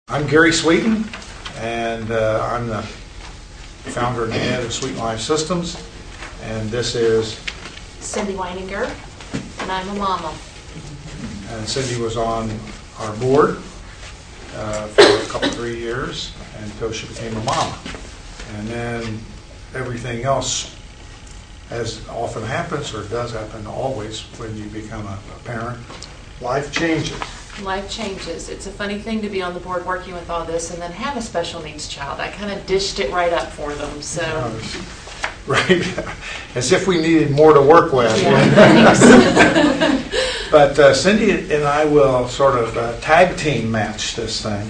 I'm Gary Sweeten, and I'm the founder and head of Sweeten Life Systems, and this is Cindy Weininger, and I'm a mama. And Cindy was on our board for a couple, 3 years until she became a mama. And then everything else, as often happens, or does happen always when you become a parent, life changes. Life changes. It's a funny thing to be on the board working with all this and then have a special needs child. I kind of dished it right up for them. So, right, as if we needed more to work with. yeah, thanks. But Cindy and I will sort of tag team match this thing.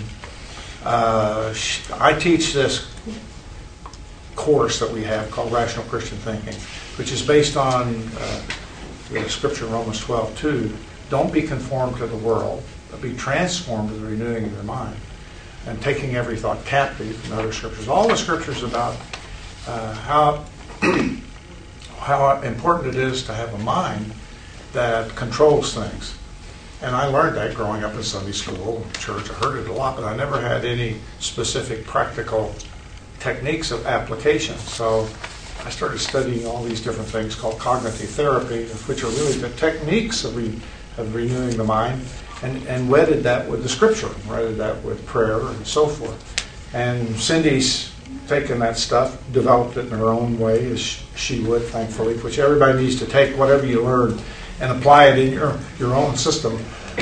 I teach this course that we have called Rational Christian Thinking, which is based on the scripture in Romans 12:2. Don't be conformed to the world, but be transformed to the renewing of your mind, and taking every thought captive, and other scriptures. All the scriptures about how important it is to have a mind that controls things. And I learned that growing up in Sunday school, church. I heard it a lot, but I never had any specific practical techniques of application. So I started studying all these different things called cognitive therapy, which are really the techniques of renewing the mind, and wedded that with the scripture, wedded that with prayer and so forth. And Cindy's taken that stuff, developed it in her own way, as she would, thankfully, which everybody needs to take whatever you learn and apply it in your own system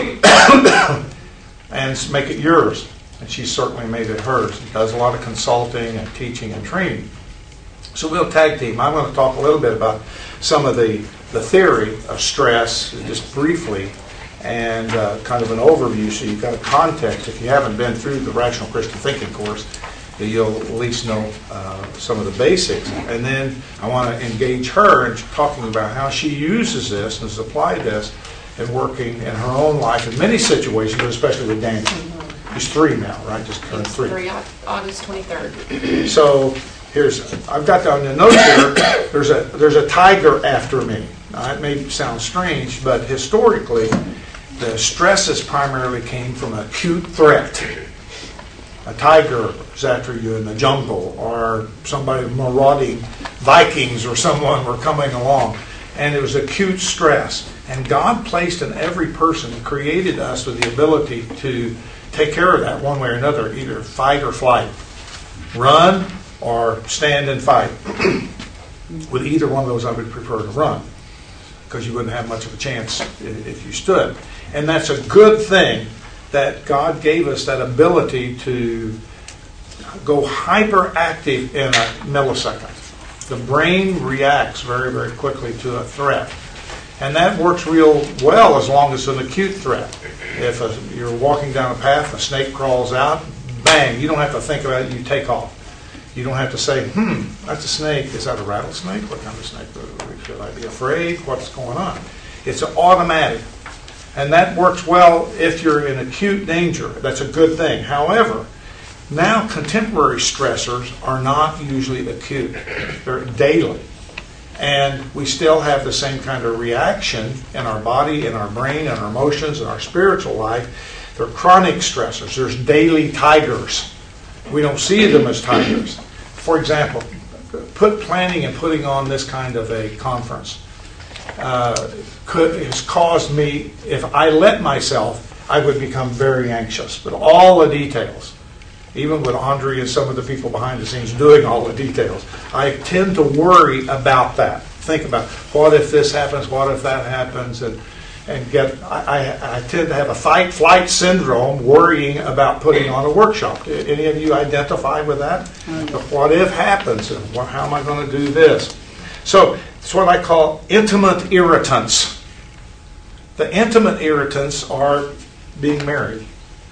and make it yours. And she's certainly made it hers. She does a lot of consulting and teaching and training. So we'll tag team. I'm going to talk a little bit about some of the theory of stress, just briefly, and kind of an overview so you've got a context. If you haven't been through the Rational Christian Thinking course, you'll at least know some of the basics. And then I want to engage her in talking about how she uses this and has applied this and working in her own life in many situations, but especially with Daniel. He's 3 now, right? Just turned 3. 3 August 23rd. So I've got down the notes here. There's a tiger after me. Now, it may sound strange, but historically, the stresses primarily came from acute threat. A tiger is after you in the jungle, or somebody marauding Vikings or someone were coming along, and it was acute stress. And God placed in every person, created us with the ability to take care of that one way or another, either fight or flight, run or stand and fight. With either one of those, I would prefer to run, because you wouldn't have much of a chance if you stood. And that's a good thing that God gave us that ability to go hyperactive in a millisecond. The brain reacts very, very quickly to a threat. And that works real well as long as it's an acute threat. If you're walking down a path, a snake crawls out, bang, you don't have to think about it, you take off. You don't have to say, that's a snake. Is that a rattlesnake? What kind of snake? Should I be afraid? What's going on? It's automatic. And that works well if you're in acute danger. That's a good thing. However, now contemporary stressors are not usually acute. They're daily. And we still have the same kind of reaction in our body, in our brain, in our emotions, in our spiritual life. They're chronic stressors. There's daily tigers. We don't see them as tigers. For example, planning and putting on this kind of a conference has caused me, if I let myself, I would become very anxious. But all the details, even with Andre and some of the people behind the scenes doing all the details, I tend to worry about that. Think about, what if this happens, what if that happens, I tend to have a fight-flight syndrome worrying about putting on a workshop. Any of you identify with that? What if happens, and how am I going to do this? So it's what I call intimate irritants. The intimate irritants are being married.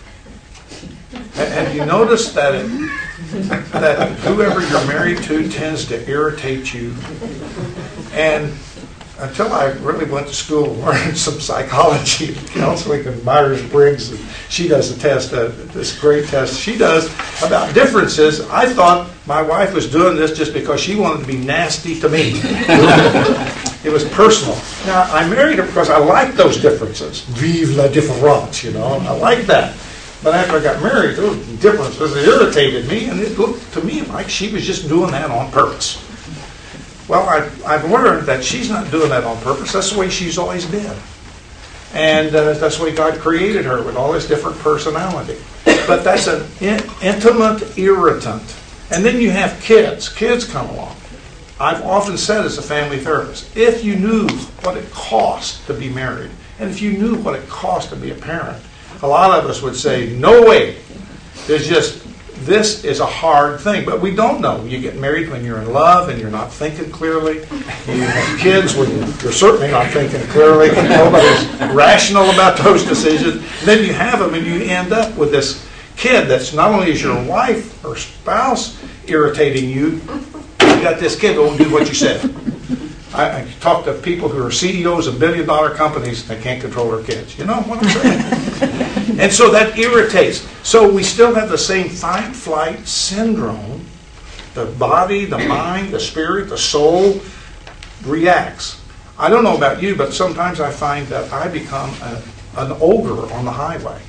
Have you noticed that whoever you're married to tends to irritate you? And until I really went to school and learned some psychology, counseling, and Myers-Briggs, and she does a test, this great test she does about differences, I thought my wife was doing this just because she wanted to be nasty to me. It was personal. Now, I married her because I like those differences. Vive la différence, I like that. But after I got married, there was differences that irritated me, and it looked to me like she was just doing that on purpose. Well, I've learned that she's not doing that on purpose. That's the way she's always been. And that's the way God created her, with all this different personality. But that's an intimate irritant. And then you have kids. Kids come along. I've often said as a family therapist, if you knew what it cost to be married, and if you knew what it cost to be a parent, a lot of us would say, no way. This is a hard thing. But we don't know. You get married when you're in love and you're not thinking clearly. You have kids when you're certainly not thinking clearly. Nobody's rational about those decisions. And then you have them and you end up with this kid that's not only is your wife or spouse irritating you, you got this kid that won't do what you said. I talk to people who are CEOs of billion-dollar companies that can't control their kids. You know what I'm saying? And so that irritates. So we still have the same fight-flight syndrome. The body, the mind, the spirit, the soul reacts. I don't know about you, but sometimes I find that I become an ogre on the highway.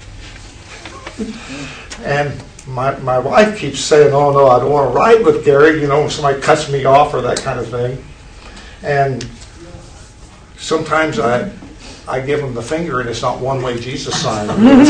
And my wife keeps saying, oh no, I don't want to ride with Gary, when somebody cuts me off or that kind of thing. And sometimes I give them the finger and it's not one-way Jesus sign.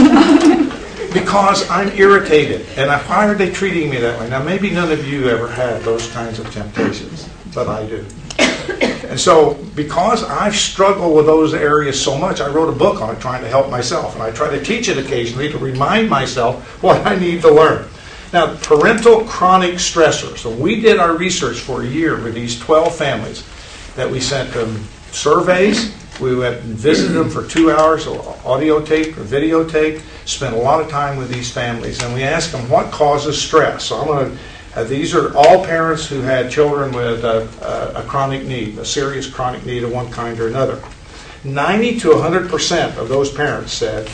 Because I'm irritated. And why are they treating me that way? Now maybe none of you ever had those kinds of temptations, but I do. And so because I've struggled with those areas so much, I wrote a book on it trying to help myself. And I try to teach it occasionally to remind myself what I need to learn. Now, parental chronic stressors. So we did our research for a year with these 12 families that we sent them surveys. We went and visited them for 2 hours, audio tape or videotape, spent a lot of time with these families. And we asked them what causes stress. So I'm going to these are all parents who had children with a chronic need, a serious chronic need of one kind or another. 90 to 100% of those parents said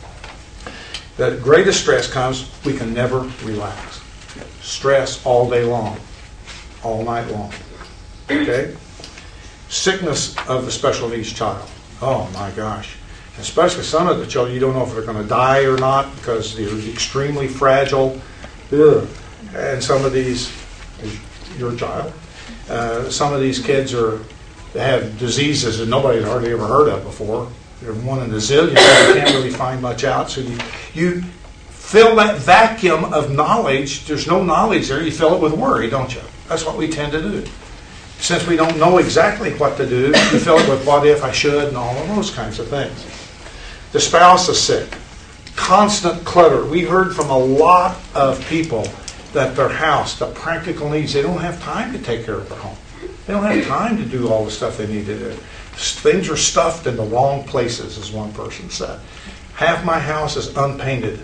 that greatest stress comes, we can never relax. Stress all day long, all night long. Okay? Sickness of the special needs child. Oh my gosh. Especially some of the children, you don't know if they're going to die or not because they're extremely fragile. Ugh. And some of these, your child, some of these kids they have diseases that nobody's hardly ever heard of before. They're one in a zillion. You can't really find much out. So you fill that vacuum of knowledge. There's no knowledge there. You fill it with worry, don't you? That's what we tend to do. Since we don't know exactly what to do, you fill it with what if, I should, and all of those kinds of things. The spouse is sick. Constant clutter. We heard from a lot of people that their house, the practical needs, they don't have time to take care of their home. They don't have time to do all the stuff they need to do. Things are stuffed in the wrong places, as one person said. Half my house is unpainted.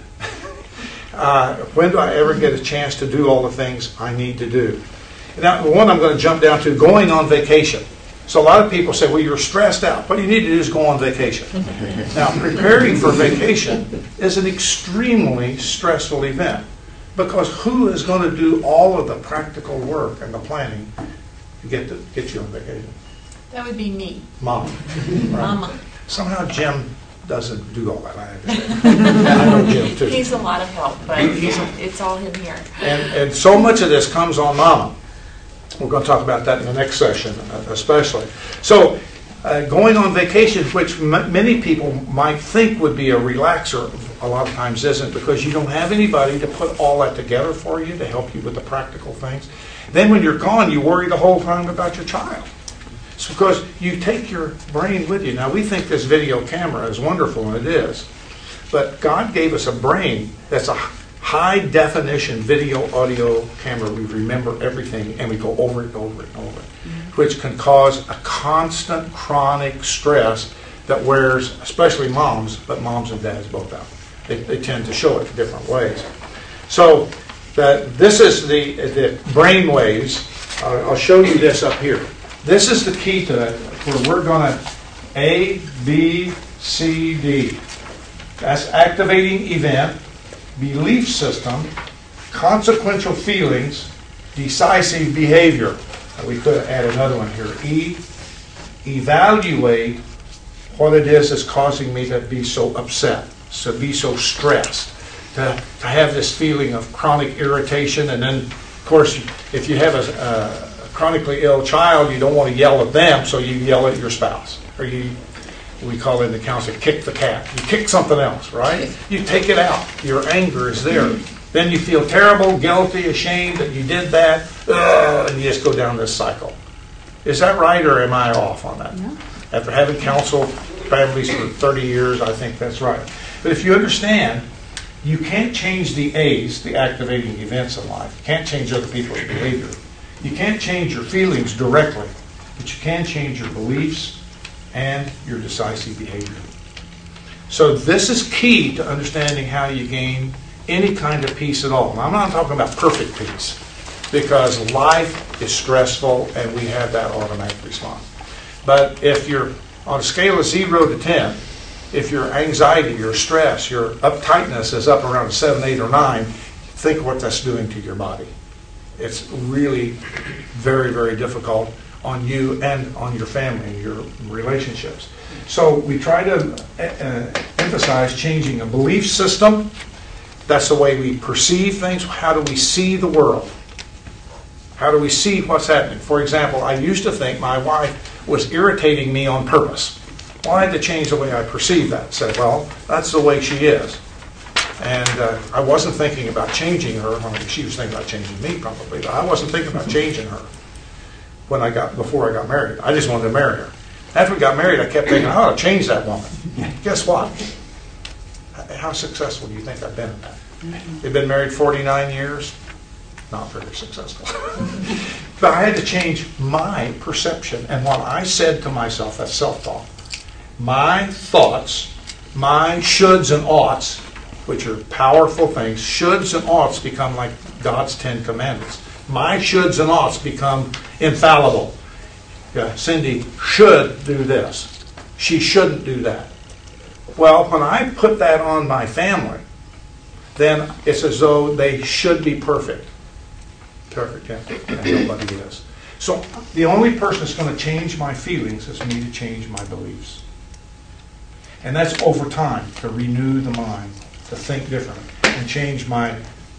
When do I ever get a chance to do all the things I need to do? Now, the one I'm going to jump down to, going on vacation. So a lot of people say, well, you're stressed out. What you need to do is go on vacation. Now, preparing for vacation is an extremely stressful event. Because who is going to do all of the practical work and the planning to get you on vacation? That would be me. Mom. Right? Mama. Somehow Jim doesn't do all that, I understand. I know Jim too. He's a lot of help, but it's all him here. And so much of this comes on Mama. We're going to talk about that in the next session, especially. So, going on vacation, which many people might think would be a relaxer, a lot of times isn't, because you don't have anybody to put all that together for you to help you with the practical things. Then when you're gone, you worry the whole time about your child. It's because you take your brain with you. Now, we think this video camera is wonderful, and it is. But God gave us a brain that's a high-definition video, audio camera. We remember everything, and we go over it and over it and over it, which can cause a constant, chronic stress that wears, especially moms, but moms and dads both out. They tend to show it in different ways. So this is the brain waves. I'll show you this up here. This is the key to it, where we're going to A, B, C, D. That's activating event, belief system, consequential feelings, decisive behavior. We could add another one here. E, evaluate what it is that's causing me to be so upset, to be so stressed. to have this feeling of chronic irritation. And then, of course, if you have a chronically ill child, you don't want to yell at them, so you yell at your spouse. Or we call it in the counseling, kick the cat. You kick something else, right? You take it out. Your anger is there. Then you feel terrible, guilty, ashamed that you did that, and you just go down this cycle. Is that right, or am I off on that? No. After having counseled families for 30 years, I think that's right. But if you understand, you can't change the A's, the activating events in life. You can't change other people's behavior. You can't change your feelings directly, but you can change your beliefs and your decisive behavior. So this is key to understanding how you gain any kind of peace at all. Now, I'm not talking about perfect peace, because life is stressful and we have that automatic response. But if you're on a scale of 0 to 10, if your anxiety, your stress, your uptightness is up around a 7, 8, or 9, think what that's doing to your body. It's really very, very difficult on you and on your family and your relationships. So we try to emphasize changing a belief system. That's the way we perceive things. How do we see the world? How do we see what's happening? For example, I used to think my wife was irritating me on purpose. Well, I had to change the way I perceive that. Said, well, that's the way she is. And I wasn't thinking about changing her. I mean, she was thinking about changing me probably, but I wasn't thinking about changing her before I got married. I just wanted to marry her. After we got married, I kept thinking, I ought to change that woman. Guess what? How successful do you think I've been at that? We've been married 49 years. Not very successful. But I had to change my perception and what I said to myself, that's self-talk. My thoughts, my shoulds and oughts, which are powerful things, shoulds and oughts become like God's 10 Commandments. My shoulds and oughts become infallible. Yeah, Cindy should do this. She shouldn't do that. Well, when I put that on my family, then it's as though they should be perfect. Perfect, yeah. And nobody is. So the only person that's going to change my feelings is me to change my beliefs. And that's over time, to renew the mind, to think differently, and change my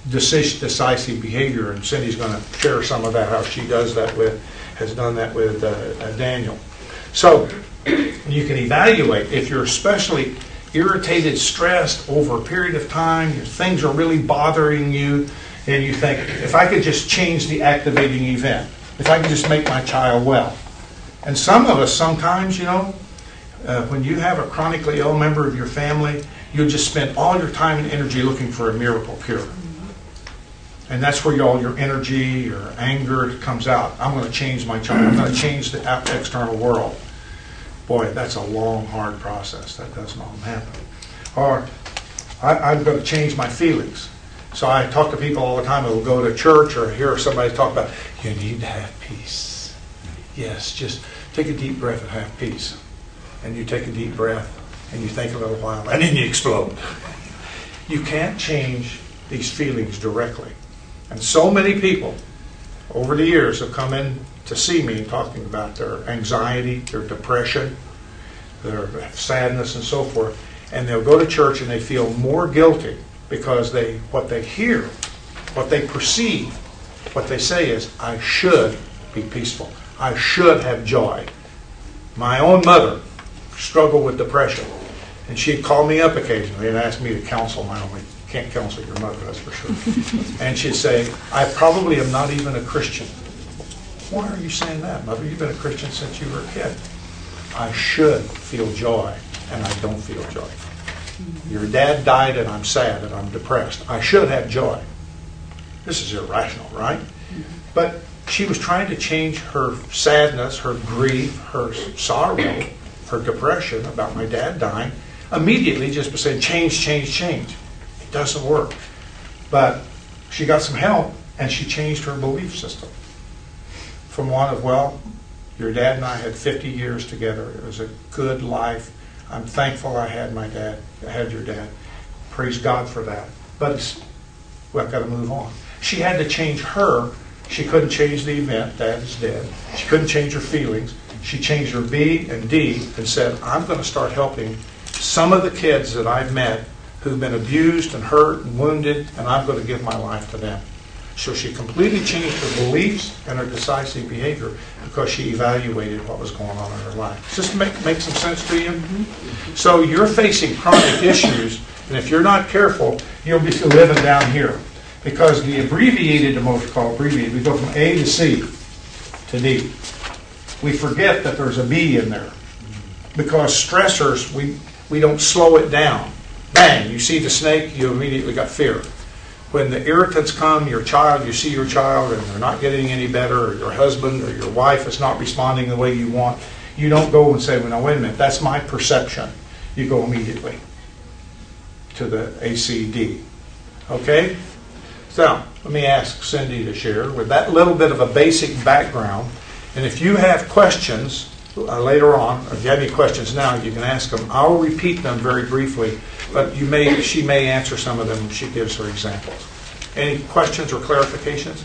decisive behavior. And Cindy's going to share some of that, how she does that has done that with Daniel. So you can evaluate if you're especially irritated, stressed over a period of time, things are really bothering you, and you think, if I could just change the activating event, if I could just make my child well. And some of us, sometimes, when you have a chronically ill member of your family, you'll just spend all your time and energy looking for a miracle cure. And that's where all your energy, your anger comes out. I'm going to change my child. I'm going to change the external world. Boy, that's a long, hard process. That doesn't all happen. Or I'm going to change my feelings. So I talk to people all the time who will go to church or hear somebody talk about, you need to have peace. Yes, just take a deep breath and have peace. And you take a deep breath and you think a little while and then you explode. You can't change these feelings directly. And so many people over the years have come in to see me talking about their anxiety, their depression, their sadness and so forth. And they'll go to church and they feel more guilty because what they hear, what they perceive, what they say is, I should be peaceful. I should have joy. My own mother struggled with depression. And she'd call me up occasionally and ask me to counsel my own. Can't counsel your mother, that's for sure. And she'd say, I probably am not even a Christian. Why are you saying that, Mother? You've been a Christian since you were a kid. I should feel joy, and I don't feel joy. Your dad died, and I'm sad, and I'm depressed. I should have joy. This is irrational, right? But she was trying to change her sadness, her grief, her sorrow, her depression about my dad dying, immediately just by saying, change, change, change. It doesn't work. But she got some help, and she changed her belief system. From one of, well, your dad and I had 50 years together. It was a good life. I'm thankful I had my dad. I had your dad. Praise God for that. But I've got to move on. She had to change her. She couldn't change the event. Dad is dead. She couldn't change her feelings. She changed her B and D and said, I'm going to start helping some of the kids that I've met who've been abused and hurt and wounded, and I'm going to give my life to them. So she completely changed her beliefs and her decisive behavior because she evaluated what was going on in her life. Does this make some sense to you? Mm-hmm. So you're facing chronic issues, and if you're not careful, you'll be living down here. Because the abbreviated emotion, called abbreviated, we go from A to C to D. We forget that there's a B in there. Because stressors, we don't slow it down. Bang, you see the snake, you immediately got fear. When the irritants come, you see your child and they're not getting any better, or your husband or your wife is not responding the way you want, you don't go and say, well, now wait a minute, that's my perception. You go immediately to the ACD. Okay? So, let me ask Cindy to share with that little bit of a basic background. And if you have questions later on, or if you have any questions now, you can ask them. I'll repeat them very briefly, but she may answer some of them when she gives her examples. Any questions or clarifications?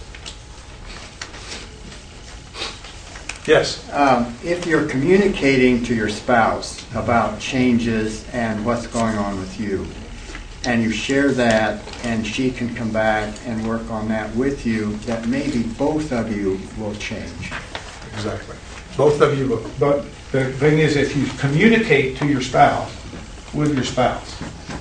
Yes? If you're communicating to your spouse about changes and what's going on with you, and you share that, and she can come back and work on that with you, that maybe both of you will change. Exactly. Both of you will. But the thing is, if you communicate to your spouse, with your spouse,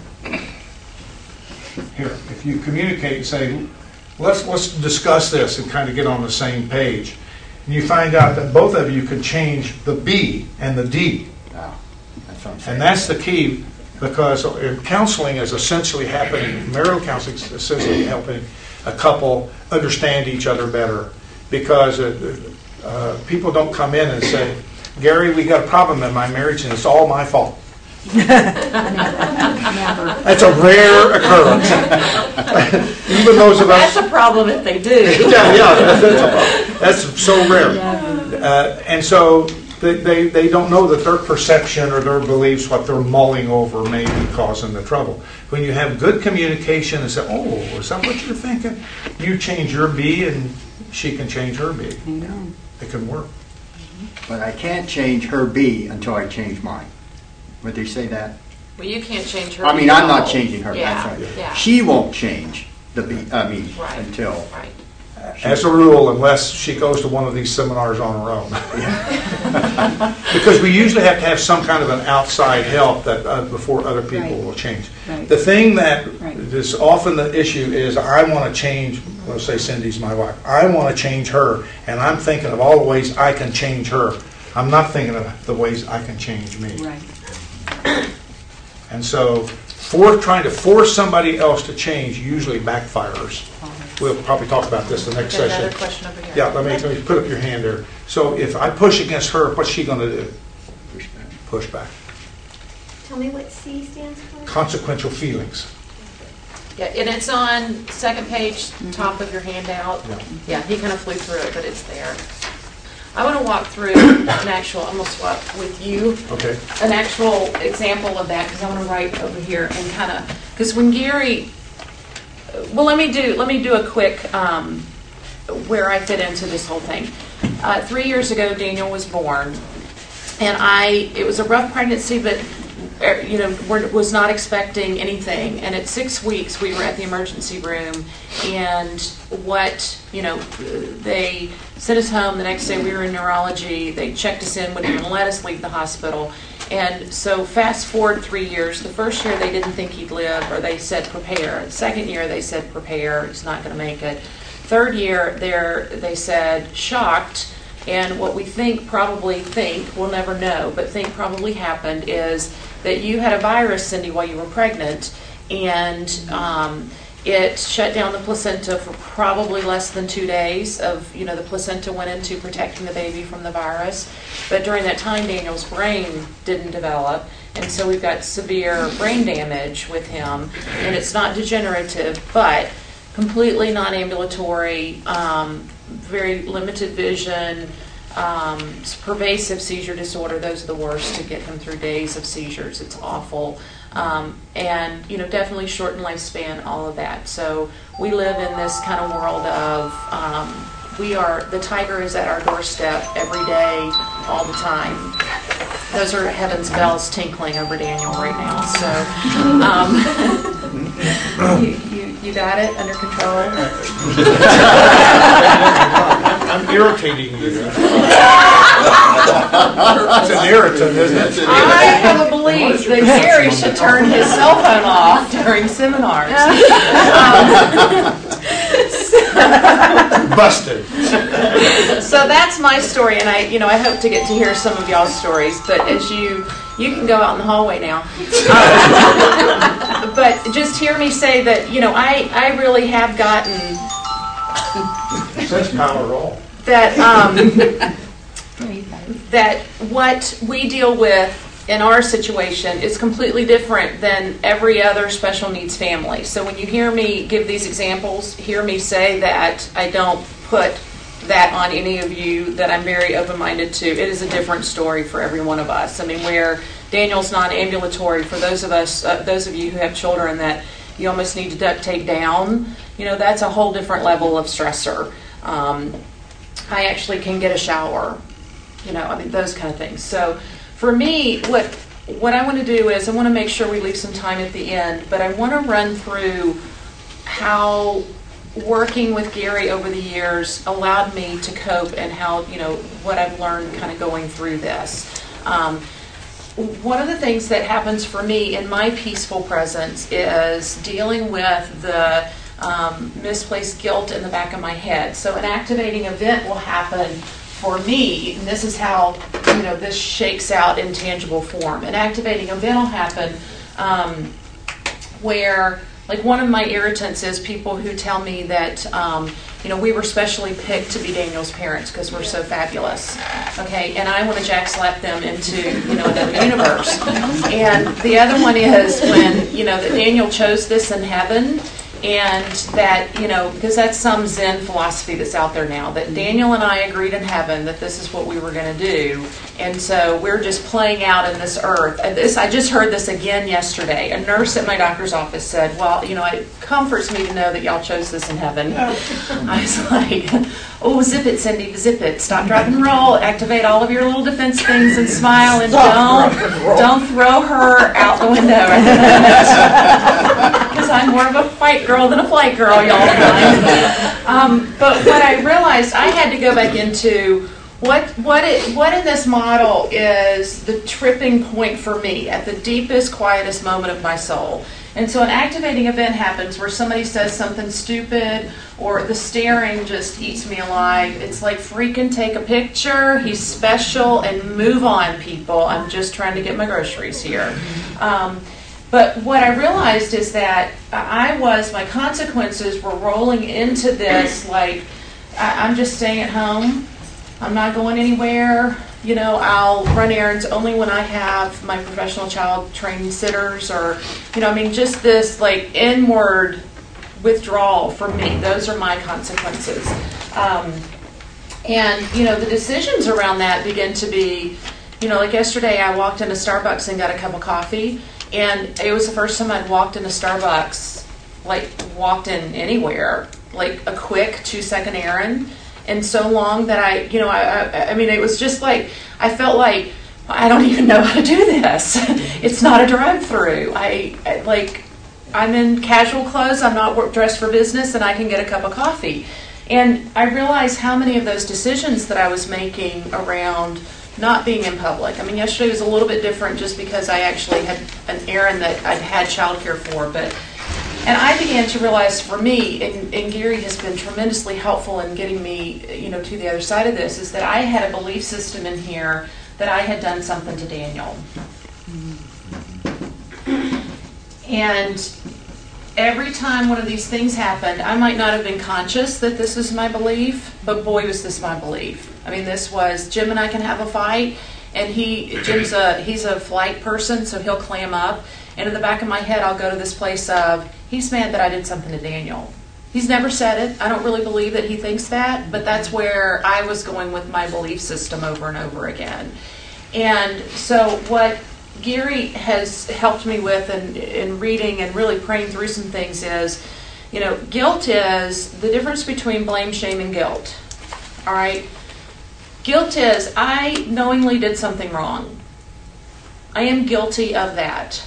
here, if you communicate and say, let's discuss this and kind of get on the same page, and you find out that both of you can change the B and the D. Wow. That's what I'm saying. And that's the key. Because counseling is essentially happening, marital counseling is essentially helping a couple understand each other better. Because people don't come in and say, Gary, we got a problem in my marriage and it's all my fault. That's a rare occurrence. Even those of us... That's a problem if they do. yeah, that's a problem. That's so rare. And so... They don't know that their perception or their beliefs, what they're mulling over, may be causing the trouble. When you have good communication and say, oh, is that what you're thinking? You change your B and she can change her B. It can work. But I can't change her B until I change mine. Would they say that? Well, you can't change her. I mean, I'm not changing her. Yeah, That's right. yeah. She won't change the B. Right. Until. Right. As a rule, unless she goes to one of these seminars on her own. Because we usually have to have some kind of an outside help that before other people will change. Right. The thing that is often the issue is I want to change, let's say Cindy's my wife, I want to change her, and I'm thinking of all the ways I can change her. I'm not thinking of the ways I can change me. Right. And so trying to force somebody else to change usually backfires. We'll probably talk about this the next Okay, session. another question over here. Yeah, let me put up your hand there. So if I push against her, what's she going to do? Push back. Push back. Tell me what C stands for. Consequential feelings. Yeah, and it's on second page, top of your handout. Yeah, he kind of flew through it, but it's there. I want to walk through I'm going to swap with you. Okay. An actual example of that, because I want to write over here and kind of, because when Gary, well, let me do a quick where I fit into this whole thing. 3 years ago, Daniel was born, and it was a rough pregnancy, but was not expecting anything. And at 6 weeks, we were at the emergency room, and they sent us home. The next day, we were in neurology. They checked us in, wouldn't even let us leave the hospital. And so fast forward 3 years. The first year, they didn't think he'd live, or they said prepare. The second year, they said prepare. He's not going to make it. Third year, they said shocked. And what we we'll never know, but think probably happened is that you had a virus, Cindy, while you were pregnant, and it shut down the placenta for probably less than 2 days. The placenta went into protecting the baby from the virus. But during that time, Daniel's brain didn't develop, and so we've got severe brain damage with him. And it's not degenerative, but completely non-ambulatory, very limited vision, pervasive seizure disorder. Those are the worst to get him through days of seizures. It's awful. And definitely shortened lifespan, all of that. So we live in this kind of world of the tiger is at our doorstep every day, all the time. Those are heaven's bells tinkling over Daniel right now. So, you got it under control. I'm irritating you. It's an irritant, isn't it? I have a belief that Gary should turn his cell phone off during seminars. Busted. So that's my story, and I hope to get to hear some of y'all's stories. But as you can go out in the hallway now. But just hear me say that I really have gotten Such power roll. that that what we deal with in our situation is completely different than every other special needs family. So when you hear me give these examples, hear me say that I don't put that on any of you, that I'm very open-minded to. It is a different story for every one of us. I mean, where Daniel's non-ambulatory, for those of you who have children that you almost need to duct tape down, that's a whole different level of stressor. I actually can get a shower, those kind of things. So for me, what I want to do is I want to make sure we leave some time at the end, but I want to run through how working with Gary over the years allowed me to cope, and how, what I've learned kind of going through this. One of the things that happens for me in my peaceful presence is dealing with the misplaced guilt in the back of my head. So an activating event will happen for me, and this is how this shakes out in tangible form. An activating event will happen where, like, one of my irritants is people who tell me that we were specially picked to be Daniel's parents because we're so fabulous. Okay, and I want to jack slap them into another universe. And the other one is when that Daniel chose this in heaven. And that, because that's some Zen philosophy that's out there now, that Daniel and I agreed in heaven that this is what we were going to do. And so we're just playing out in this earth. And I just heard this again yesterday. A nurse at my doctor's office said, well, it comforts me to know that y'all chose this in heaven. I was like, oh, zip it, Cindy, zip it. Stop, drop, and roll. Activate all of your little defense things and smile. And don't throw her out the window. Because I'm more of a fight girl than a flight girl, y'all find. But what I realized, I had to go back into what in this model is the tripping point for me at the deepest, quietest moment of my soul. And so an activating event happens where somebody says something stupid, or the staring just eats me alive. It's like, freaking take a picture, he's special, and move on, people. I'm just trying to get my groceries here. But what I realized is that my consequences were rolling into this, like, I'm just staying at home. I'm not going anywhere. I'll run errands only when I have my professional child training sitters, or, just this, like, inward withdrawal from me. Those are my consequences. And the decisions around that begin to be, like yesterday I walked into Starbucks and got a cup of coffee. And it was the first time I'd walked into Starbucks, like walked in anywhere, like a quick 2-second errand, and so long that I mean, it was just like, I felt like, I don't even know how to do this. It's not a drive-through. I'm in casual clothes, I'm not dressed for business, and I can get a cup of coffee. And I realized how many of those decisions that I was making around not being in public. I mean, yesterday was a little bit different just because I actually had an errand that I'd had childcare for. And I began to realize, for me, and Gary has been tremendously helpful in getting me, to the other side of this, is that I had a belief system in here that I had done something to Daniel. And every time one of these things happened, I might not have been conscious that this was my belief, but boy, was this my belief. I mean, this was, Jim and I can have a fight, and he's a flight person, so he'll clam up. And in the back of my head, I'll go to this place of, he's mad that I did something to Daniel. He's never said it. I don't really believe that he thinks that, but that's where I was going with my belief system over and over again. And so what Gary has helped me with in reading and really praying through some things is, guilt is the difference between blame, shame, and guilt. All right? Guilt is, I knowingly did something wrong. I am guilty of that.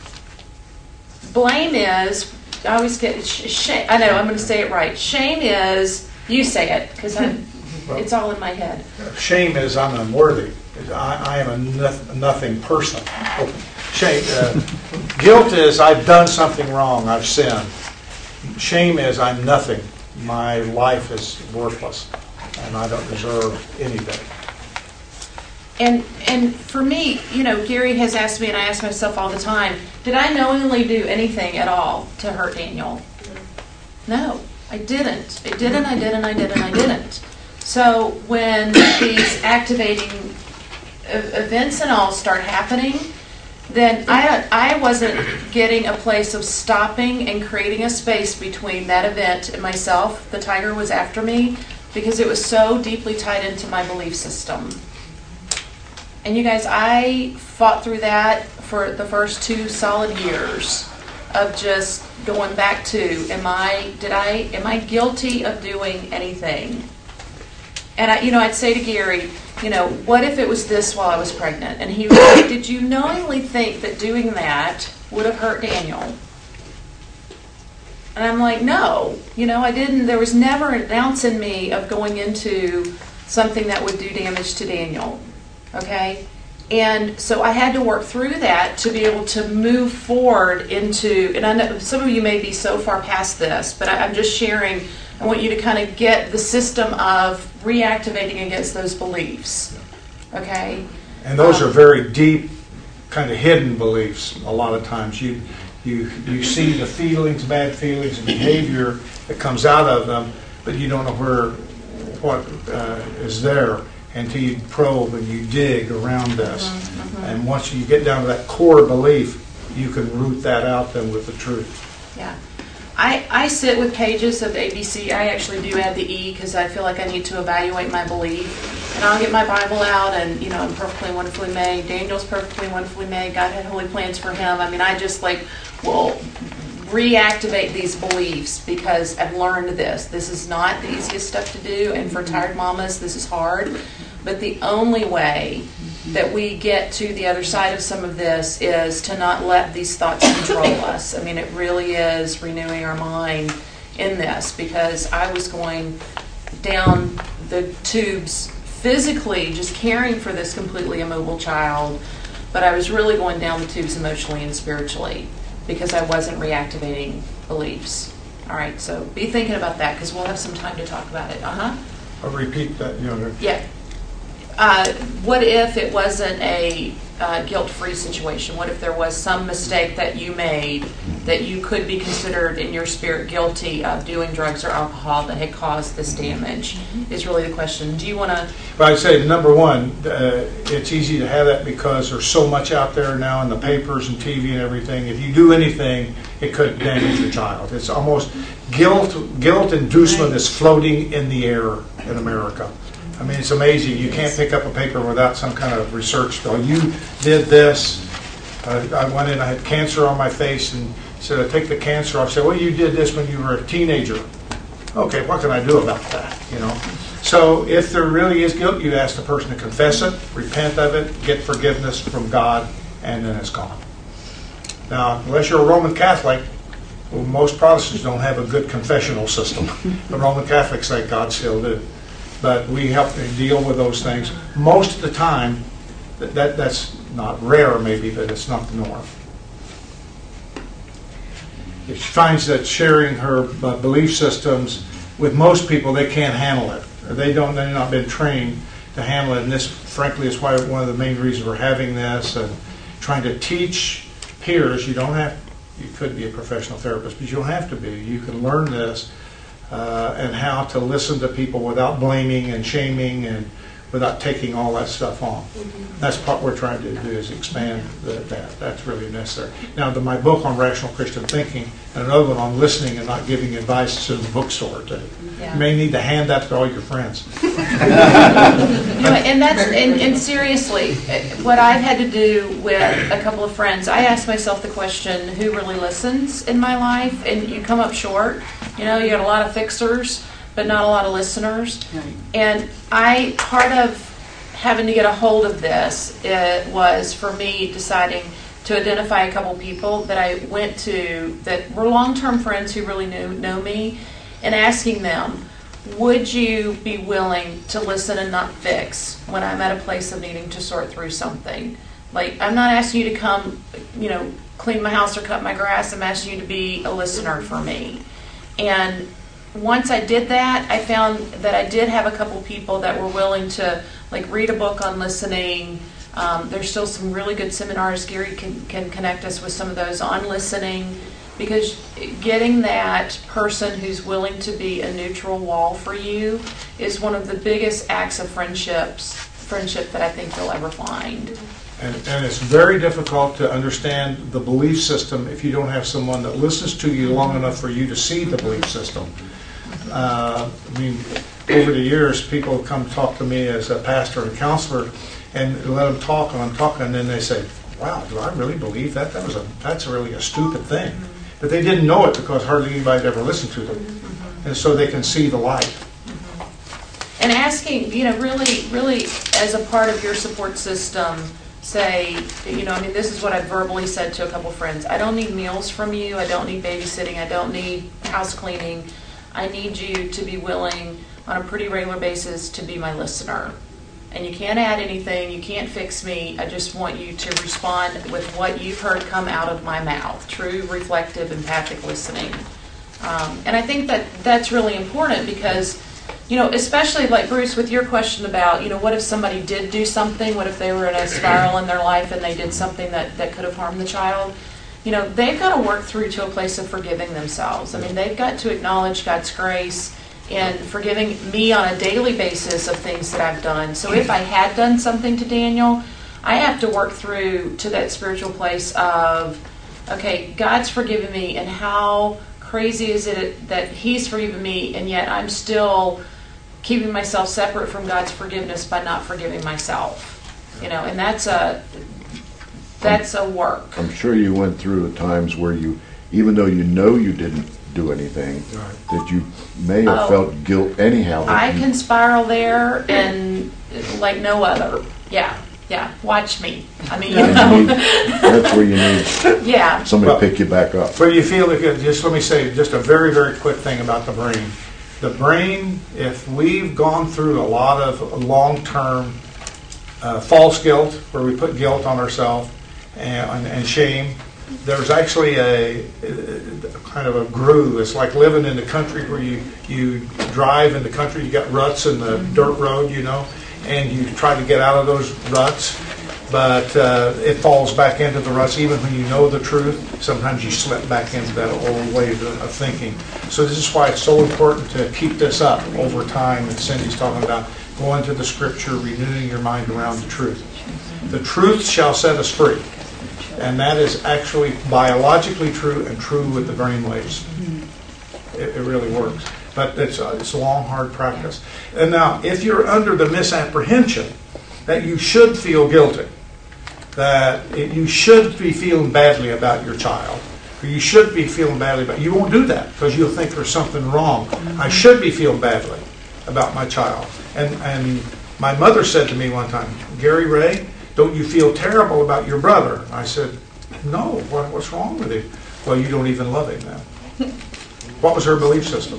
Blame is, I always get, shame, I know, I'm going to say it right. Shame is, you say it, because it's all in my head. Shame is I'm unworthy. I am a nothing person. Shame, guilt is I've done something wrong. I've sinned. Shame is I'm nothing. My life is worthless, and I don't deserve anything. And for me, Gary has asked me, and I ask myself all the time, did I knowingly do anything at all to hurt Daniel? No, I didn't. I didn't. So when these activating events and all start happening, then I wasn't getting a place of stopping and creating a space between that event and myself. The tiger was after me because it was so deeply tied into my belief system. And you guys, I fought through that for the first 2 solid years of just going back to, am I guilty of doing anything? And I'd say to Gary, what if it was this while I was pregnant? And he would say, did you knowingly think that doing that would have hurt Daniel? And I'm like, no, I didn't. There was never an ounce in me of going into something that would do damage to Daniel. Okay? And so I had to work through that to be able to move forward into, and I know some of you may be so far past this, but I'm just sharing. I want you to kind of get the system of reactivating against those beliefs. Okay? And those are very deep, kind of hidden beliefs. A lot of times you see the feelings, bad feelings, and behavior that comes out of them, but you don't know what is there until you probe and you dig around this. And once you get down to that core belief, you can root that out then with the truth. Yeah. I sit with pages of ABC. I actually do add the E because I feel like I need to evaluate my belief. And I'll get my Bible out and, I'm perfectly and wonderfully made. Daniel's perfectly and wonderfully made. God had holy plans for him. I mean, I just will reactivate these beliefs because I've learned this. This is not the easiest stuff to do. And for tired mamas, this is hard. But the only way that we get to the other side of some of this is to not let these thoughts control us. I mean, it really is renewing our mind in this because I was going down the tubes physically, just caring for this completely immobile child, but I was really going down the tubes emotionally and spiritually because I wasn't reactivating beliefs. All right, so be thinking about that because we'll have some time to talk about it. I'll repeat that. Yeah. What if it wasn't a guilt-free situation? What if there was some mistake that you made that you could be considered in your spirit guilty of doing drugs or alcohol that had caused this damage? Is really the question. Do you want to? Well, I'd say number one, it's easy to have that because there's so much out there now in the papers and TV and everything. If you do anything, it could damage your child. It's almost guilt inducement is floating in the air in America. I mean, it's amazing. You can't pick up a paper without some kind of research. Oh, you did this. I went in, I had cancer on my face, and said, I take the cancer off. I said, well, you did this when you were a teenager. Okay, what can I do about that? So if there really is guilt, you ask the person to confess it, repent of it, get forgiveness from God, and then it's gone. Now, unless you're a Roman Catholic, well, most Protestants don't have a good confessional system. The Roman Catholics say God still do. But we help deal with those things. Most of the time, that's not rare maybe, but it's not the norm. If she finds that sharing her belief systems with most people, they can't handle it. They've not been trained to handle it. And this, frankly, is why one of the main reasons we're having this and trying to teach peers. You could be a professional therapist, but you don't have to be. You can learn this. And how to listen to people without blaming and shaming and without taking all that stuff on. That's what we're trying to do is expand that. That's really necessary. Now, my book on rational Christian thinking and another one on listening and not giving advice to the bookstore too. Yeah. You may need to hand that to all your friends. And seriously, what I've had to do with a couple of friends, I ask myself the question, who really listens in my life? And you come up short. You got a lot of fixers, but not a lot of listeners. Right. And part of having to get a hold of this, it was for me deciding to identify a couple people that I went to that were long-term friends who really know me, and asking them, would you be willing to listen and not fix when I'm at a place of needing to sort through something? Like, I'm not asking you to come, clean my house or cut my grass. I'm asking you to be a listener for me. And once I did that, I found that I did have a couple people that were willing to read a book on listening. There's still some really good seminars. Gary can connect us with some of those on listening, because getting that person who's willing to be a neutral wall for you is one of the biggest acts of friendship that I think you'll ever find. And it's very difficult to understand the belief system if you don't have someone that listens to you long enough for you to see the belief system. Over the years, people come talk to me as a pastor and counselor, and let them talk, and I'm talking, and then they say, wow, do I really believe that? That's really a stupid thing. But they didn't know it because hardly anybody had ever listened to them. And so they can see the light. And asking, really as a part of your support system, say, this is what I've verbally said to a couple friends. I don't need meals from you. I don't need babysitting. I don't need house cleaning. I need you to be willing on a pretty regular basis to be my listener. And you can't add anything. You can't fix me. I just want you to respond with what you've heard come out of my mouth. True, reflective, empathic listening. And I think that's really important because, especially like Bruce, with your question about, what if somebody did do something? What if they were in a spiral in their life and they did something that could have harmed the child? They've got to work through to a place of forgiving themselves. They've got to acknowledge God's grace and forgiving me on a daily basis of things that I've done. So if I had done something to Daniel, I have to work through to that spiritual place of, okay, God's forgiven me, and how crazy is it that He's forgiven me, and yet I'm still keeping myself separate from God's forgiveness by not forgiving myself. And that's a work. I'm sure you went through times where you, even though you didn't do anything, that you may have felt guilt anyhow. I can spiral there and like no other. Yeah. Watch me. That's where you need somebody to pick you back up. But you feel just let me say just a very, very quick thing about the brain. The brain, if we've gone through a lot of long-term false guilt, where we put guilt on ourselves and shame, there's actually a kind of a groove. It's like living in the country where you drive in the country, you got ruts in the dirt road, and you try to get out of those ruts, but it falls back into the ruts even when you know the truth. Sometimes you slip back into that old way of thinking. So this is why it's so important to keep this up over time. And Cindy's talking about going to the Scripture, renewing your mind around the truth. The truth shall set us free. And that is actually biologically true and true with the brain waves. It really works. But it's a long, hard practice. And now, if you're under the misapprehension that you should feel guilty, that you should be feeling badly about your child, or you should be feeling badly about, you won't do that because you'll think there's something wrong. I should be feeling badly about my child. And my mother said to me one time, Gary Ray, don't you feel terrible about your brother? I said, no, what's wrong with him? Well, you don't even love him now. What was her belief system?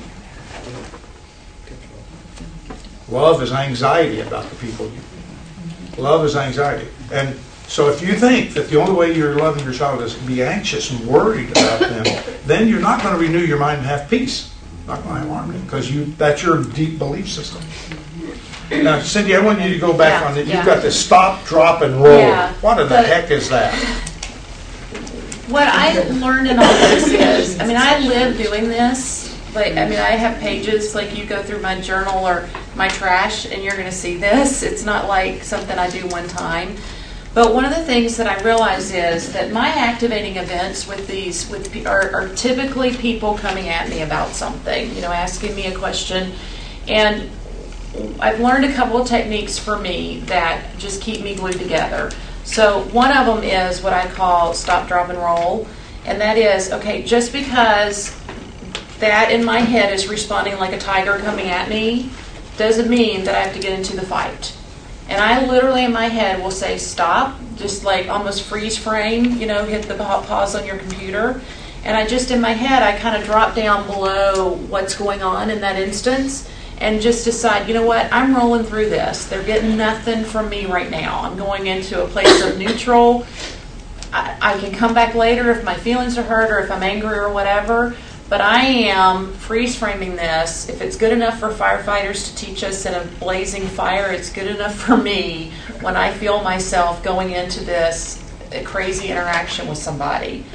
Love is anxiety about the people. Love is anxiety. And so if you think that the only way you're loving your child is to be anxious and worried about them, then you're not going to renew your mind and have peace. Not going to have harmony, because that's your deep belief system. Now, Cindy, I want you to go back on it. You've got this stop, drop, and roll. Yeah, what in the heck is that? What I learned in all this is, I live doing this. I have pages, like you go through my journal or my trash, and you're going to see this. It's not like something I do one time. But one of the things that I realize is that my activating events are typically people coming at me about something, asking me a question. And I've learned a couple of techniques for me that just keep me glued together. So one of them is what I call stop, drop, and roll. And that is, okay, just because that in my head is responding like a tiger coming at me doesn't mean that I have to get into the fight. And I literally in my head will say stop, just like almost freeze frame, hit the pause on your computer. And I just in my head, I kind of drop down below what's going on in that instance and just decide, you know what, I'm rolling through this. They're getting nothing from me right now. I'm going into a place of neutral. I can come back later if my feelings are hurt or if I'm angry or whatever. But I am freeze framing this. If it's good enough for firefighters to teach us in a blazing fire, it's good enough for me when I feel myself going into this crazy interaction with somebody.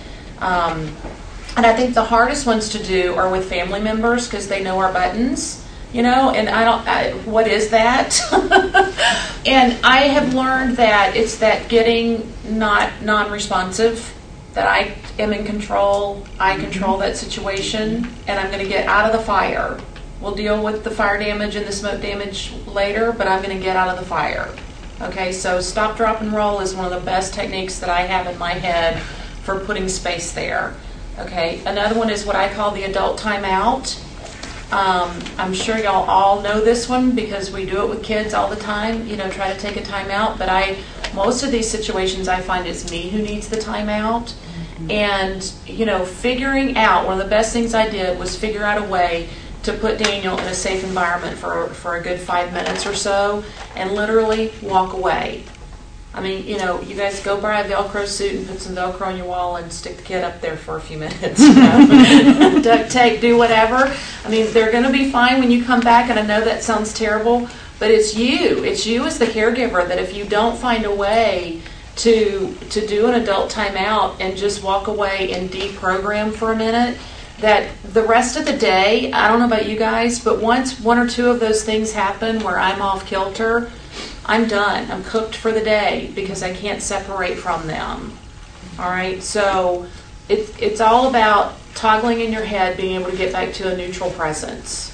And I think the hardest ones to do are with family members because they know our buttons, and what is that? And I have learned that it's that getting not non-responsive, that I am in control, I control that situation, and I'm going to get out of the fire. We'll deal with the fire damage and the smoke damage later, but I'm going to get out of the fire. Okay, so stop, drop, and roll is one of the best techniques that I have in my head for putting space there. Okay, another one is what I call the adult timeout. I'm sure y'all all know this one because we do it with kids all the time, try to take a timeout, but most of these situations I find it's me who needs the timeout. And, figuring out, one of the best things I did was figure out a way to put Daniel in a safe environment for a good 5 minutes or so and literally walk away. I mean, you guys go buy a Velcro suit and put some Velcro on your wall and stick the kid up there for a few minutes. Duct tape, do whatever. I mean, they're going to be fine when you come back, and I know that sounds terrible, but it's you. It's you as the caregiver that if you don't find a way to do an adult timeout and just walk away and deprogram for a minute, that the rest of the day, I don't know about you guys, but once one or two of those things happen where I'm off kilter, I'm done. I'm cooked for the day because I can't separate from them. All right? So it's all about toggling in your head, being able to get back to a neutral presence.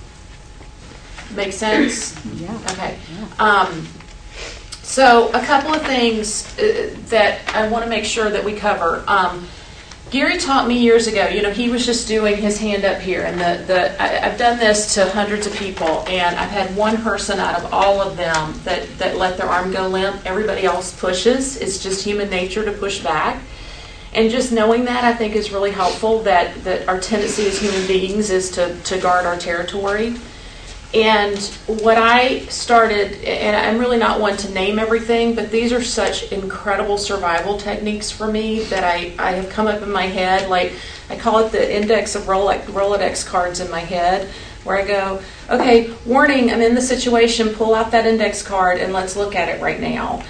Make sense? Yeah. Okay. So a couple of things that I want to make sure that we cover. Gary taught me years ago, he was just doing his hand up here, and I've done this to hundreds of people, and I've had one person out of all of them that let their arm go limp. Everybody else pushes. It's just human nature to push back. And just knowing that, I think, is really helpful, that our tendency as human beings is to guard our territory. And what I started, and I'm really not one to name everything, but these are such incredible survival techniques for me that I have come up in my head. Like, I call it the index of Rolodex cards in my head, where I go, okay, warning, I'm in the situation, pull out that index card and let's look at it right now.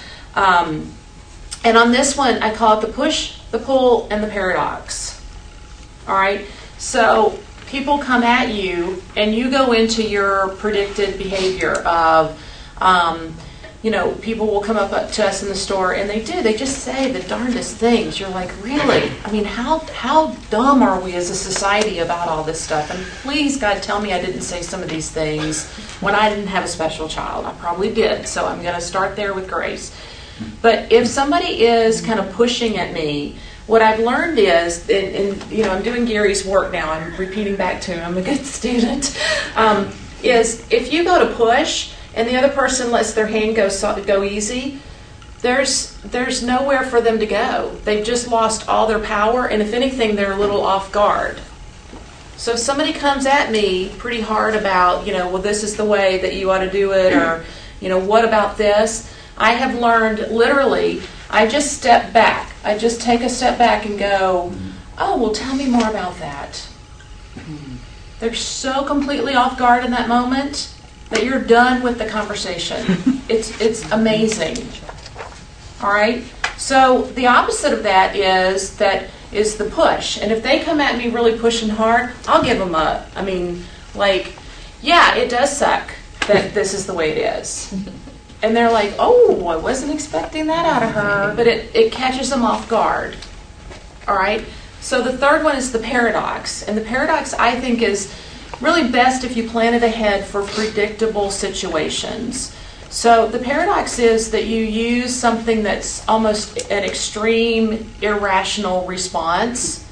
And on this one, I call it the push, the pull, and the paradox. All right? So people come at you, and you go into your predicted behavior of, people will come up to us in the store, and they just say the darndest things. You're like, really? I mean, how dumb are we as a society about all this stuff? And please, God, tell me I didn't say some of these things when I didn't have a special child. I probably did, so I'm going to start there with grace. But if somebody is kind of pushing at me, what I've learned is, and I'm doing Gary's work now, I'm repeating back to him, I'm a good student, is if you go to push and the other person lets their hand go easy, there's nowhere for them to go. They've just lost all their power, and if anything, they're a little off guard. So if somebody comes at me pretty hard about, well, this is the way that you ought to do it, or, what about this? I have learned, literally, I just step back. I just take a step back and go, oh, well, tell me more about that. They're so completely off guard in that moment that you're done with the conversation. It's amazing. All right? So the opposite of that is the push. And if they come at me really pushing hard, I'll give them up. I mean, yeah, it does suck that this is the way it is. And they're like, oh, I wasn't expecting that out of her. But it catches them off guard. All right? So the third one is the paradox. And the paradox, I think, is really best if you plan it ahead for predictable situations. So the paradox is that you use something that's almost an extreme, irrational response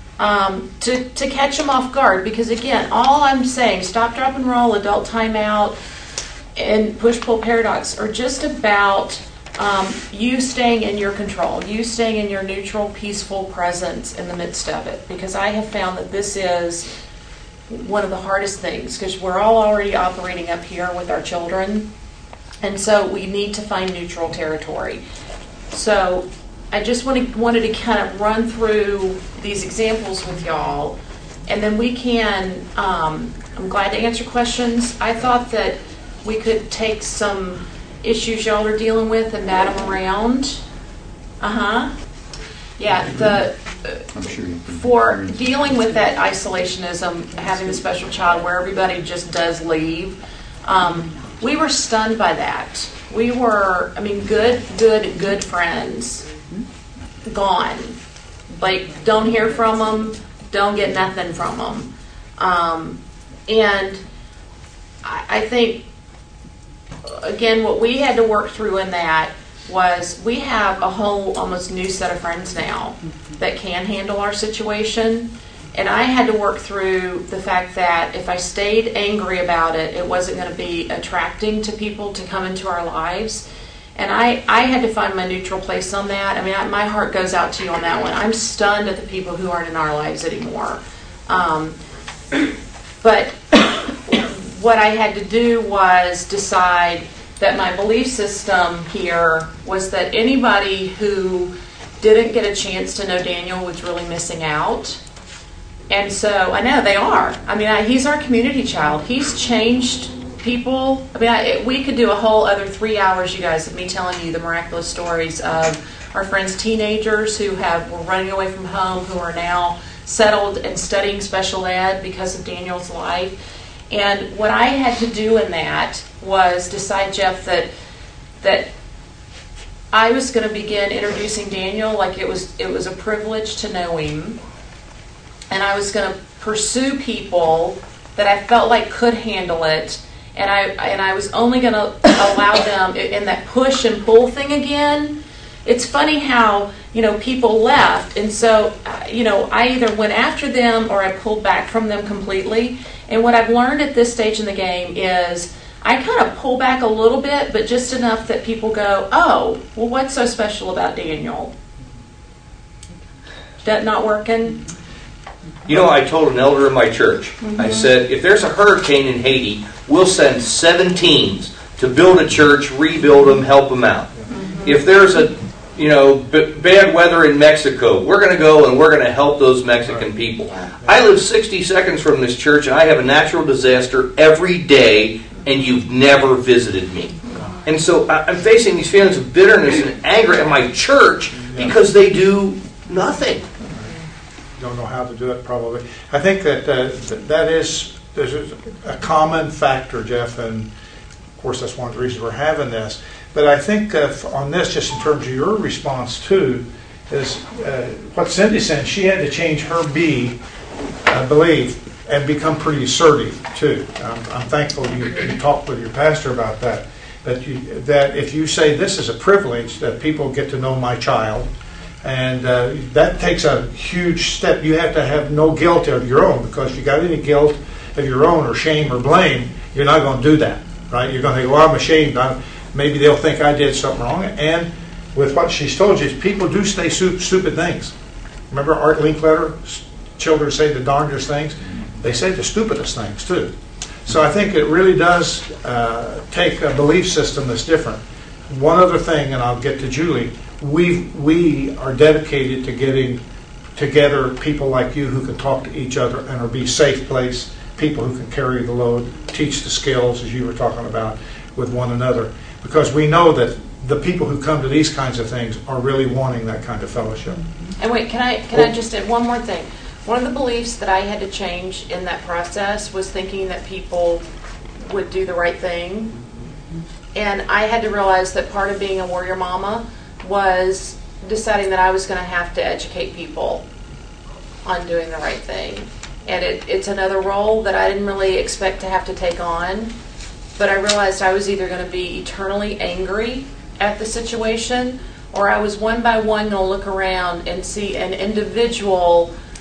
to catch them off guard. Because, again, all I'm saying, stop, drop, and roll, adult timeout, and push-pull paradox are just about you staying in your control, you staying in your neutral, peaceful presence in the midst of it. Because I have found that this is one of the hardest things, because we're all already operating up here with our children, and so we need to find neutral territory. So I just wanted to kind of run through these examples with y'all, and then we can, I'm glad to answer questions. I thought that we could take some issues y'all are dealing with and bat them around. Yeah, I'm sure you can. for dealing with that isolationism, having the special child where everybody just does leave, we were stunned by that. We were, good friends, gone. Like, don't hear from them, don't get nothing from them. And I think, again, what we had to work through in that was we have a whole almost new set of friends now that can handle our situation. And I had to work through the fact that if I stayed angry about it, it wasn't going to be attracting to people to come into our lives. And I had to find my neutral place on that. I mean, my heart goes out to you on that one. I'm stunned at the people who aren't in our lives anymore. But what I had to do was decide that my belief system here was that anybody who didn't get a chance to know Daniel was really missing out. And so, I know they are. I mean, he's our community child. He's changed people. I mean, we could do a whole other 3 hours, you guys, of me telling you the miraculous stories of our friends' teenagers who were running away from home, who are now settled and studying special ed because of Daniel's life. And what I had to do in that was decide, Jeff, that I was going to begin introducing Daniel like it was a privilege to know him. And I was going to pursue people that I felt like could handle it. And I was only going to allow them in that push and pull thing again. It's funny how, people left. And so, I either went after them or I pulled back from them completely. And what I've learned at this stage in the game is I kind of pull back a little bit, but just enough that people go, oh, well, what's so special about Daniel? That not working? I told an elder in my church, I said, if there's a hurricane in Haiti, we'll send 7 teams to build a church, rebuild them, help them out. If there's a bad weather in Mexico, we're going to go and we're going to help those Mexican people. I live 60 seconds from this church and I have a natural disaster every day and you've never visited me. And so I'm facing these feelings of bitterness and anger at my church because they do nothing. Don't know how to do it, probably. I think there's a common factor, Jeff, and of course that's one of the reasons we're having this. But I think on this, just in terms of your response too, is what Cindy said. She had to change her belief and become pretty assertive too. I'm thankful you talked with your pastor about that. That if you say this is a privilege that people get to know my child, and that takes a huge step. You have to have no guilt of your own, because if you got any guilt of your own or shame or blame, you're not going to do that, right? You're going to go, well, I'm ashamed. Maybe they'll think I did something wrong. And with what she's told you, people do say stupid things. Remember Art Linkletter? Children say the darndest things. They say the stupidest things too. So I think it really does take a belief system that's different. One other thing, and I'll get to Julie, we are dedicated to getting together people like you who can talk to each other and or be safe place, people who can carry the load, teach the skills, as you were talking about, with one another. Because we know that the people who come to these kinds of things are really wanting that kind of fellowship. And wait, can I just add one more thing? One of the beliefs that I had to change in that process was thinking that people would do the right thing. And I had to realize that part of being a warrior mama was deciding that I was going to have to educate people on doing the right thing. And it's another role that I didn't really expect to have to take on. But I realized I was either going to be eternally angry at the situation, or I was one by one going to look around and see an individual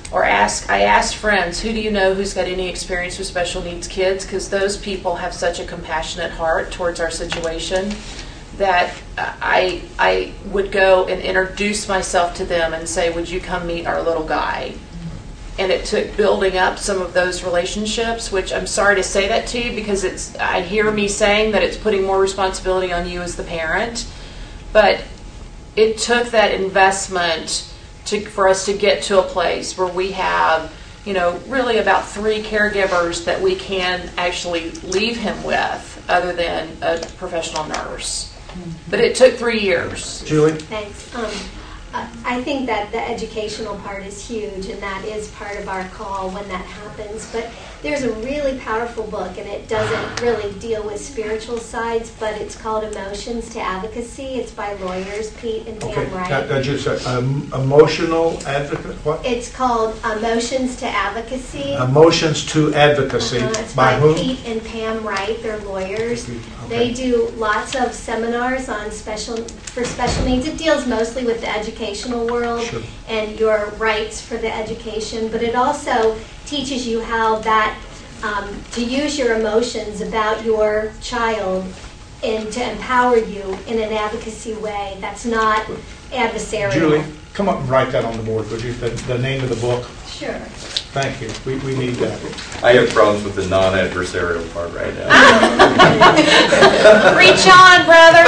or I asked friends, who do you know who's got any experience with special needs kids? Because those people have such a compassionate heart towards our situation that I would go and introduce myself to them and say, would you come meet our little guy? And it took building up some of those relationships, which I'm sorry to say that to you because I hear me saying that it's putting more responsibility on you as the parent, but it took that investment for us to get to a place where we have, really about 3 caregivers that we can actually leave him with other than a professional nurse. But it took 3 years. Julie? Thanks. I think that the educational part is huge, and that is part of our call when that happens. But there's a really powerful book, and it doesn't really deal with spiritual sides, but it's called Emotions to Advocacy. It's by lawyers Pete and Pam Wright. That you said emotional advocate. What? It's called Emotions to Advocacy. Emotions to Advocacy. It's by by whom? Pete and Pam Wright. They're lawyers. Okay. They do lots of seminars on special needs. It deals mostly with the educational world Sure. and your rights for the education, but it also teaches you how to use your emotions about your child and to empower you in an advocacy way that's not adversarial. Julie, come up and write that on the board, would you? The name of the book. Sure. Thank you. We need that. I have problems with the non-adversarial part right now. Reach on, brother.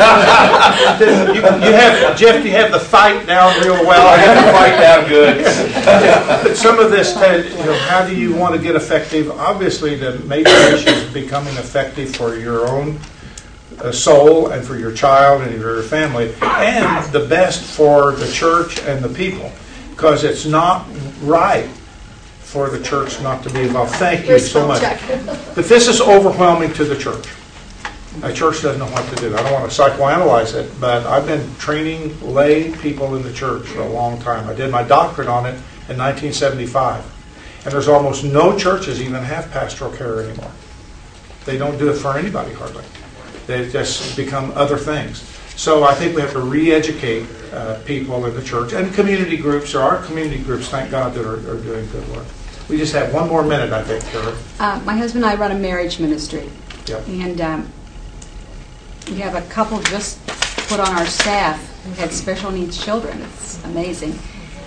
You have, Jeff, you have the fight down real well. I have to fight down good. But some of this, Ted, how do you want to get effective? Obviously, the major issue is becoming effective for your own soul and for your child and your family, and the best for the church and the people, because it's not right for the church not to be involved. Thank you so much. But this is overwhelming to the church. The church doesn't know what to do. I don't want to psychoanalyze it, but I've been training lay people in the church for a long time. I did my doctorate on it in 1975. And there's almost no churches even have pastoral care anymore. They don't do it for anybody hardly. They just become other things. So I think we have to re-educate people in the church and community groups. There are community groups, thank God, that are doing good work. We just have 1 more minute, I think, Kara. My husband and I run a marriage ministry. Yep. And we have a couple just put on our staff who had special needs children. It's amazing.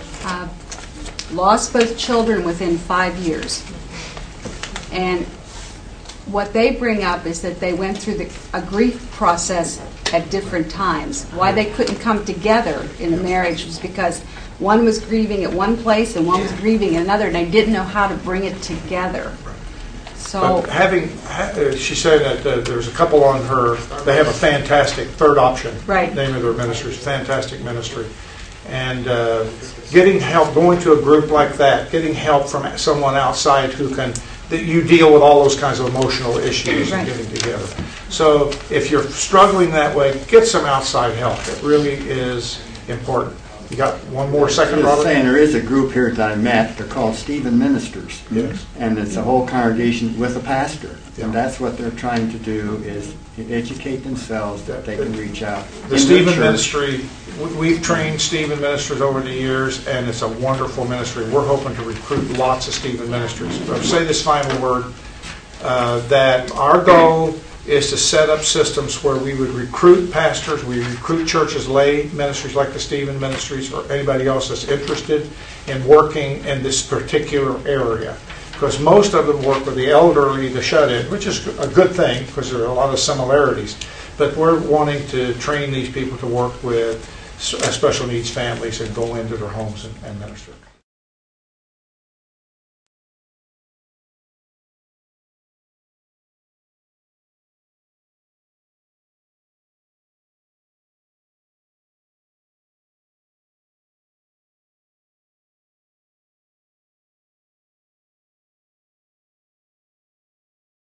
Lost both children within 5 years. And what they bring up is that they went through a grief process at different times. Why they couldn't come together in a marriage was because one was grieving at one place and one was grieving at another, and they didn't know how to bring it together. So, But she said that there's a couple on her, they have a fantastic Third Option. Right. Name of their ministry is Fantastic Ministry. And getting help, going to a group like that, getting help from someone outside who can, that you deal with all those kinds of emotional issues and getting together. So if you're struggling that way, get some outside help. It really is important. You got 1 more second, I'm just Robert? saying, there is a group here that I met. They're called Stephen Ministers. Yes. And it's a whole congregation with a pastor. Yeah. And that's what they're trying to do, is educate themselves that they can reach out. The in Stephen their church. Ministry, we've trained Stephen Ministers over the years, and it's a wonderful ministry. We're hoping to recruit lots of Stephen Ministers. But I'll say this final word, that our goal is to set up systems where we would recruit pastors, we recruit churches, lay ministries like the Stephen Ministries, or anybody else that's interested in working in this particular area. Because most of them work with the elderly, the shut-in, which is a good thing because there are a lot of similarities. But we're wanting to train these people to work with special needs families and go into their homes and minister.